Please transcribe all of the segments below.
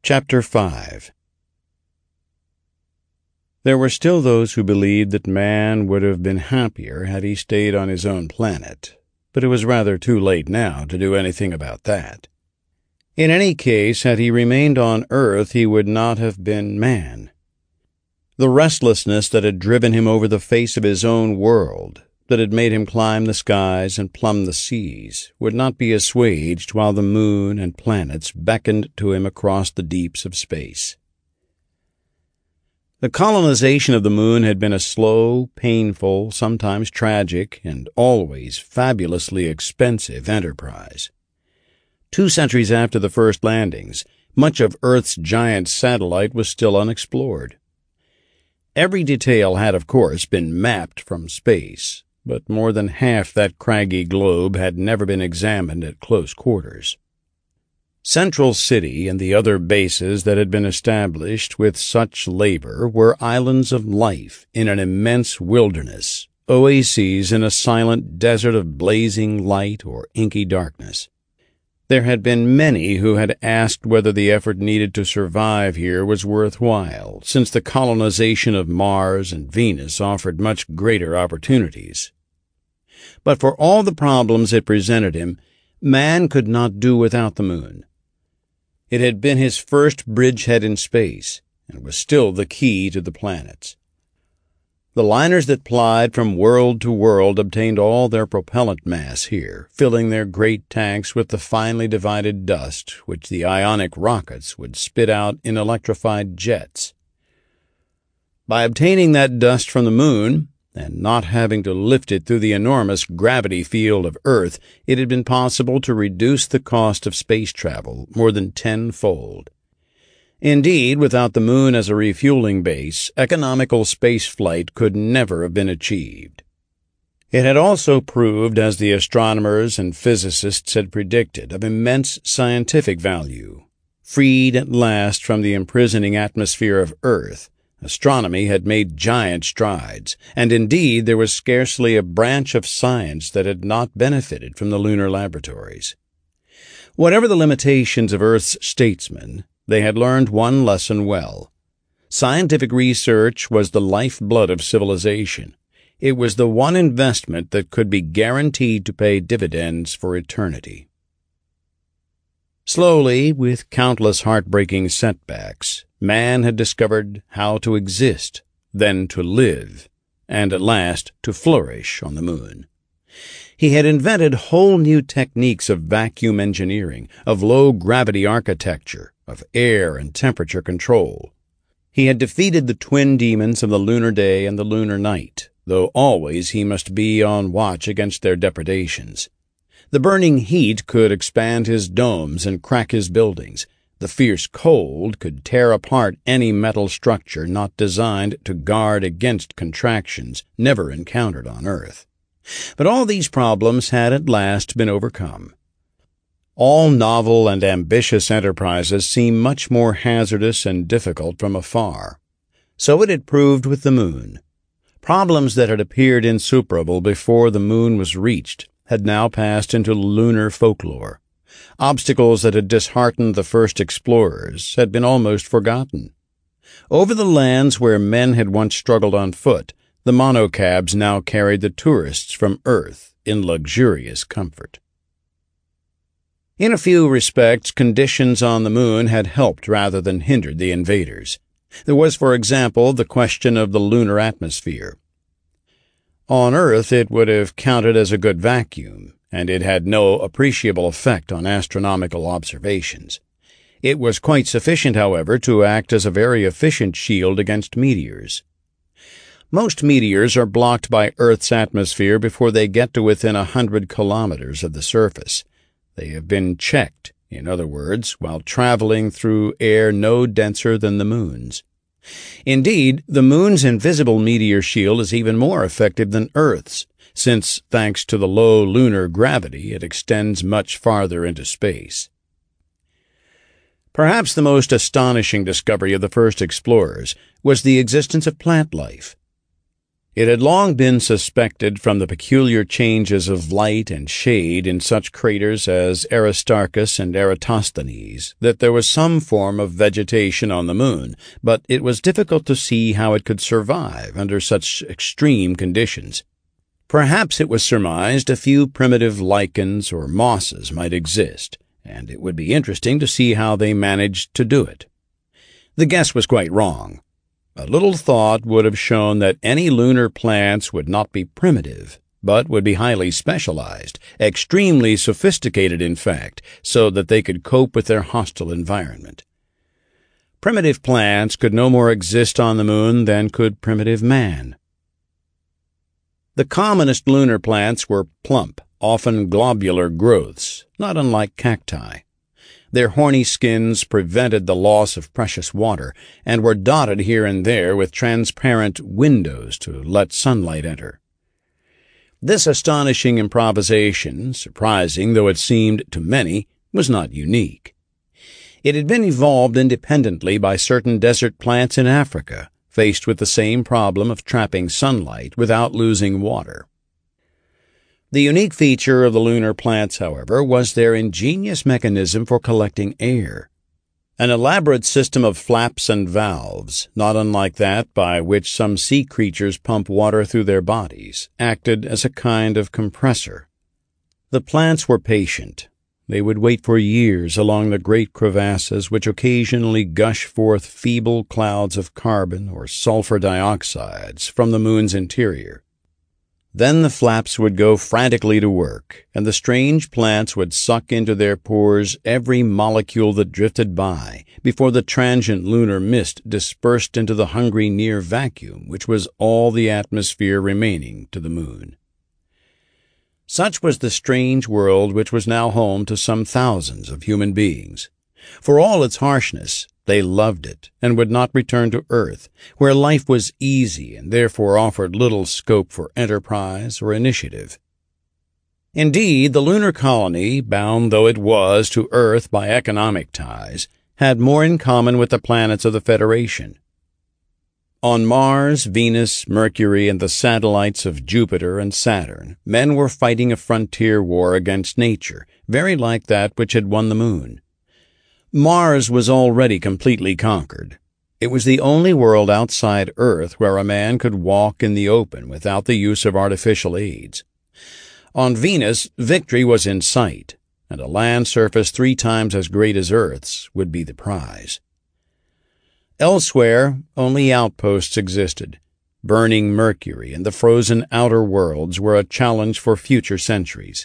Chapter 5. There were still those who believed that man would have been happier had he stayed on his own planet, but it was rather too late now to do anything about that. In any case, had he remained on Earth, he would not have been man. The restlessness that had driven him over the face of his own world, that had made him climb the skies and plumb the seas, would not be assuaged while the moon and planets beckoned to him across the deeps of space. The colonization of the moon had been a slow, painful, sometimes tragic, and always fabulously expensive enterprise. 2 centuries after the first landings, much of Earth's giant satellite was still unexplored. Every detail had, of course, been mapped from space, but more than half that craggy globe had never been examined at close quarters. Central City and the other bases that had been established with such labor were islands of life in an immense wilderness, oases in a silent desert of blazing light or inky darkness. There had been many who had asked whether the effort needed to survive here was worthwhile, since the colonization of Mars and Venus offered much greater opportunities. But for all the problems it presented him, man could not do without the moon. It had been his first bridgehead in space, and was still the key to the planets. The liners that plied from world to world obtained all their propellant mass here, filling their great tanks with the finely divided dust which the ionic rockets would spit out in electrified jets. By obtaining that dust from the moon, and not having to lift it through the enormous gravity field of Earth, it had been possible to reduce the cost of space travel more than tenfold. Indeed, without the moon as a refueling base, economical space flight could never have been achieved. It had also proved, as the astronomers and physicists had predicted, of immense scientific value. Freed at last from the imprisoning atmosphere of Earth, astronomy had made giant strides, and indeed there was scarcely a branch of science that had not benefited from the lunar laboratories. Whatever the limitations of Earth's statesmen, they had learned one lesson well. Scientific research was the lifeblood of civilization. It was the one investment that could be guaranteed to pay dividends for eternity. Slowly, with countless heartbreaking setbacks, man had discovered how to exist, then to live, and at last to flourish on the moon. He had invented whole new techniques of vacuum engineering, of low-gravity architecture, of air and temperature control. He had defeated the twin demons of the lunar day and the lunar night, though always he must be on watch against their depredations. The burning heat could expand his domes and crack his buildings. The fierce cold could tear apart any metal structure not designed to guard against contractions never encountered on Earth. But all these problems had at last been overcome. All novel and ambitious enterprises seem much more hazardous and difficult from afar. So it had proved with the moon. Problems that had appeared insuperable before the moon was reached had now passed into lunar folklore. Obstacles that had disheartened the first explorers had been almost forgotten. Over the lands where men had once struggled on foot, the monocabs now carried the tourists from Earth in luxurious comfort. In a few respects, conditions on the moon had helped rather than hindered the invaders. There was, for example, the question of the lunar atmosphere. On Earth it would have counted as a good vacuum, and it had no appreciable effect on astronomical observations. It was quite sufficient, however, to act as a very efficient shield against meteors. Most meteors are blocked by Earth's atmosphere before they get to within 100 kilometers of the surface. They have been checked, in other words, while traveling through air no denser than the moon's. Indeed, the moon's invisible meteor shield is even more effective than Earth's, since, thanks to the low lunar gravity, it extends much farther into space. Perhaps the most astonishing discovery of the first explorers was the existence of plant life. It had long been suspected from the peculiar changes of light and shade in such craters as Aristarchus and Eratosthenes that there was some form of vegetation on the moon, but it was difficult to see how it could survive under such extreme conditions. Perhaps, it was surmised, a few primitive lichens or mosses might exist, and it would be interesting to see how they managed to do it. The guess was quite wrong. A little thought would have shown that any lunar plants would not be primitive, but would be highly specialized, extremely sophisticated in fact, so that they could cope with their hostile environment. Primitive plants could no more exist on the moon than could primitive man. The commonest lunar plants were plump, often globular growths, not unlike cacti. Their horny skins prevented the loss of precious water, and were dotted here and there with transparent windows to let sunlight enter. This astonishing improvisation, surprising though it seemed to many, was not unique. It had been evolved independently by certain desert plants in Africa, faced with the same problem of trapping sunlight without losing water. The unique feature of the lunar plants, however, was their ingenious mechanism for collecting air. An elaborate system of flaps and valves, not unlike that by which some sea creatures pump water through their bodies, acted as a kind of compressor. The plants were patient. They would wait for years along the great crevasses which occasionally gush forth feeble clouds of carbon or sulfur dioxides from the moon's interior. Then the flaps would go frantically to work, and the strange plants would suck into their pores every molecule that drifted by before the transient lunar mist dispersed into the hungry near vacuum which was all the atmosphere remaining to the moon. Such was the strange world which was now home to some thousands of human beings. For all its harshness, they loved it and would not return to Earth, where life was easy and therefore offered little scope for enterprise or initiative. Indeed, the lunar colony, bound though it was to Earth by economic ties, had more in common with the planets of the Federation. On Mars, Venus, Mercury, and the satellites of Jupiter and Saturn, men were fighting a frontier war against nature, very like that which had won the moon. Mars was already completely conquered. It was the only world outside Earth where a man could walk in the open without the use of artificial aids. On Venus, victory was in sight, and a land surface 3 times as great as Earth's would be the prize. Elsewhere, only outposts existed. Burning Mercury and the frozen outer worlds were a challenge for future centuries.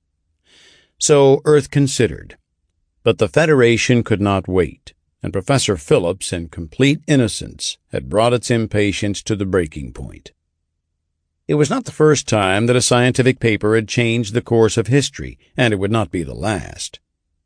So Earth considered. But the Federation could not wait, and Professor Phillips, in complete innocence, had brought its impatience to the breaking point. It was not the first time that a scientific paper had changed the course of history, and it would not be the last.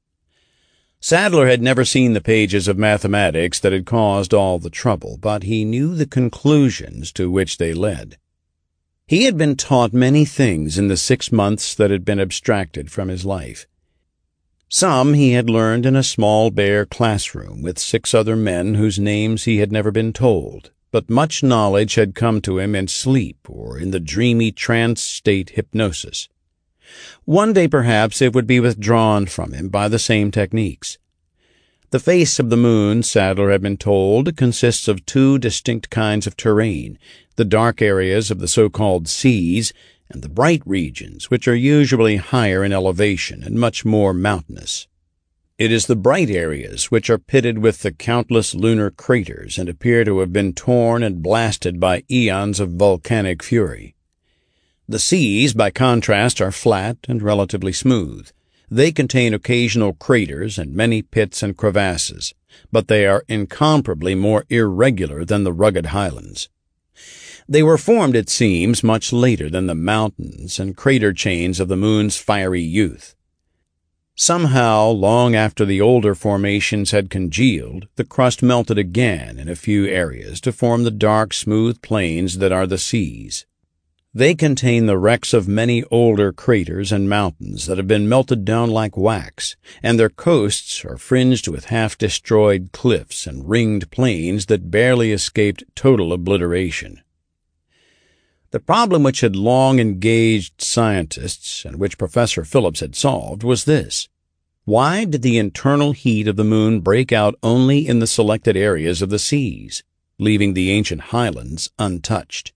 Sadler had never seen the pages of mathematics that had caused all the trouble, but he knew the conclusions to which they led. He had been taught many things in the 6 months that had been abstracted from his life. Some he had learned in a small bare classroom with 6 other men whose names he had never been told, but much knowledge had come to him in sleep or in the dreamy trance state hypnosis. One day perhaps it would be withdrawn from him by the same techniques. The face of the moon, Sadler had been told, consists of 2 distinct kinds of terrain, the dark areas of the so-called seas, and the bright regions, which are usually higher in elevation and much more mountainous. It is the bright areas which are pitted with the countless lunar craters and appear to have been torn and blasted by eons of volcanic fury. The seas, by contrast, are flat and relatively smooth. They contain occasional craters and many pits and crevasses, but they are incomparably more irregular than the rugged highlands. They were formed, it seems, much later than the mountains and crater chains of the moon's fiery youth. Somehow, long after the older formations had congealed, the crust melted again in a few areas to form the dark, smooth plains that are the seas. They contain the wrecks of many older craters and mountains that have been melted down like wax, and their coasts are fringed with half-destroyed cliffs and ringed plains that barely escaped total obliteration. The problem which had long engaged scientists, and which Professor Phillips had solved, was this. Why did the internal heat of the moon break out only in the selected areas of the seas, leaving the ancient highlands untouched?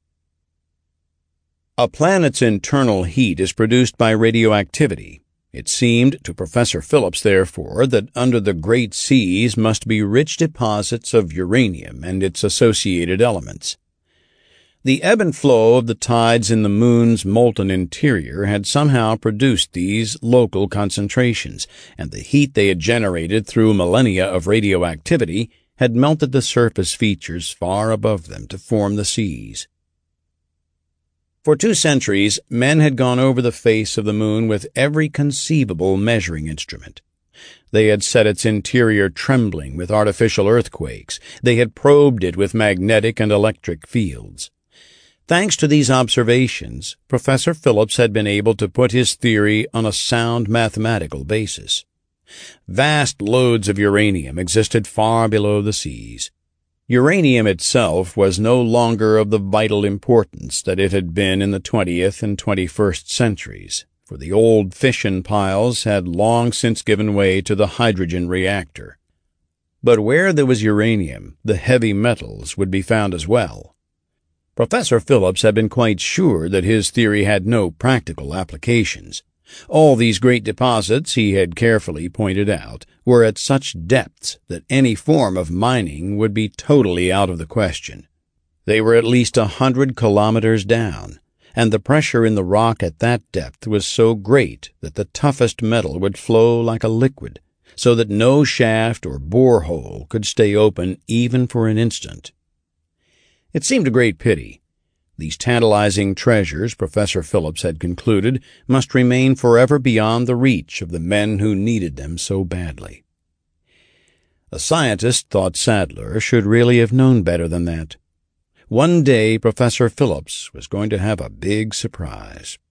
A planet's internal heat is produced by radioactivity. It seemed to Professor Phillips, therefore, that under the great seas must be rich deposits of uranium and its associated elements. The ebb and flow of the tides in the moon's molten interior had somehow produced these local concentrations, and the heat they had generated through millennia of radioactivity had melted the surface features far above them to form the seas. For 2 centuries, men had gone over the face of the moon with every conceivable measuring instrument. They had set its interior trembling with artificial earthquakes. They had probed it with magnetic and electric fields. Thanks to these observations, Professor Phillips had been able to put his theory on a sound mathematical basis. Vast loads of uranium existed far below the seas. Uranium itself was no longer of the vital importance that it had been in the 20th and 21st centuries, for the old fission piles had long since given way to the hydrogen reactor. But where there was uranium, the heavy metals would be found as well. Professor Phillips had been quite sure that his theory had no practical applications. All these great deposits, he had carefully pointed out, were at such depths that any form of mining would be totally out of the question. They were at least 100 kilometers down, and the pressure in the rock at that depth was so great that the toughest metal would flow like a liquid, so that no shaft or borehole could stay open even for an instant. It seemed a great pity. These tantalizing treasures, Professor Phillips had concluded, must remain forever beyond the reach of the men who needed them so badly. A scientist, thought Sadler, should really have known better than that. One day Professor Phillips was going to have a big surprise.